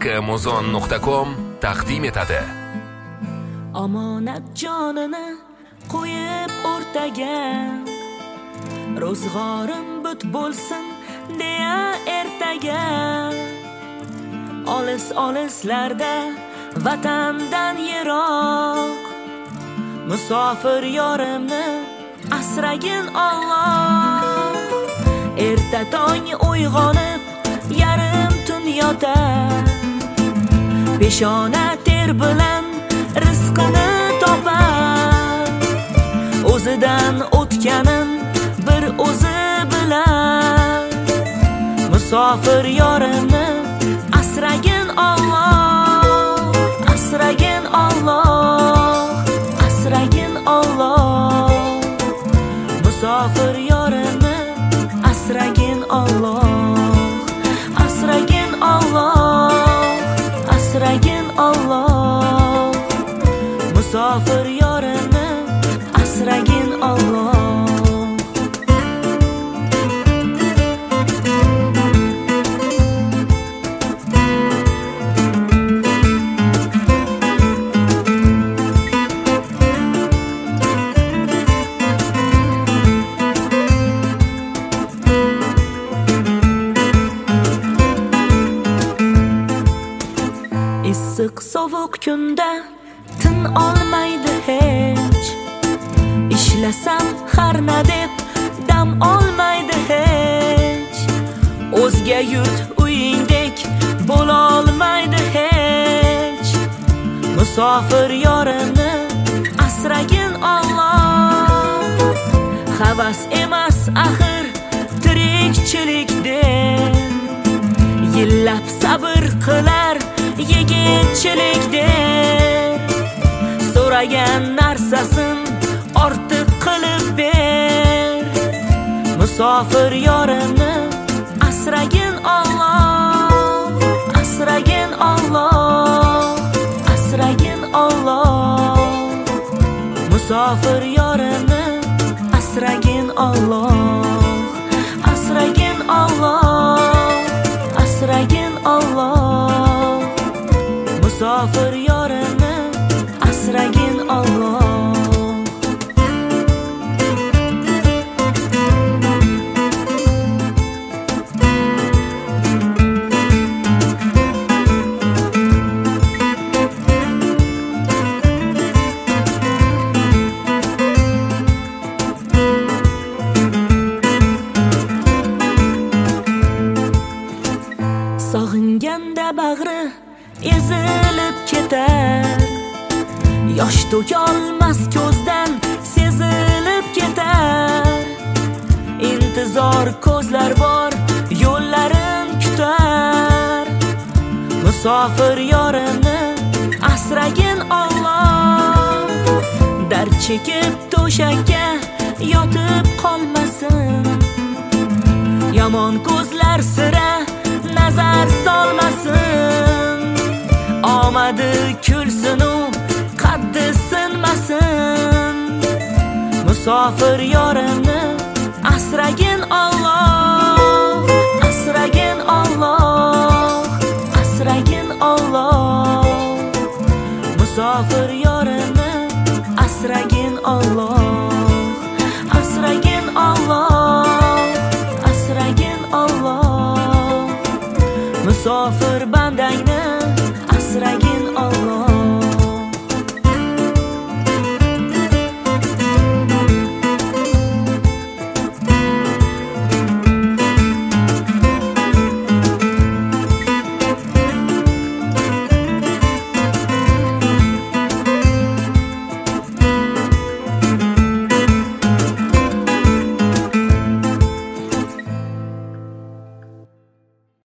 Amazon.com taqdim etadi. Omonat jonini qo'yib o'rtaga, ro'zg'orim but bo'lsin deya ertaga. Olis-olislarda vatandan yiroq, musofir yorimni asragin Alloh. Erta tong uyg'onib yarim tun yotar, peshona ter bilan rizqini topar. O'zidan o'tganin bir o'zi bilar, musofir yorimni asragin Alloh, asragin Alloh, asragin Alloh. Musofir yorimni asragin Alloh, asragin Alloh, asragin Alloh. Musofir yorimni asragin Alloh. Issiq sovuq kunda tin olmaydi hech, ishlasam harna deb dam olmaydi hech. O'zga yurt uyingdek bo'la olmaydi hech, musofir yorimni asragin Alloh. Havas emas axir tirikchilikden, yillab sabr qilar yigitchilikden. So'ragan narsasin ortiq qilib ber, musofir yorimni asragin Alloh, asragin Alloh, asragin Alloh. Musofir yorimni asragin Alloh, asragin Alloh, asragin Alloh. Musofir yorimni asragin Alloh. Sog'inganda bag'ri ezilib ketar, yosh to'kolmas ko'zdan sezilib ketar. Intizor ko'zlar bor yo'llarin kutar, musofir yorimni asragin Alloh. Dard chekib to'shakka yotib qolmasin, yomon ko'zlar sira nazar solmasin. Omadi kulsin u qaddi sinmasin, musofir yorimni asragin Alloh, asragin Alloh, asragin Alloh. Musofir yorimni asragin Alloh, asragin Alloh, asragin Alloh. Musofir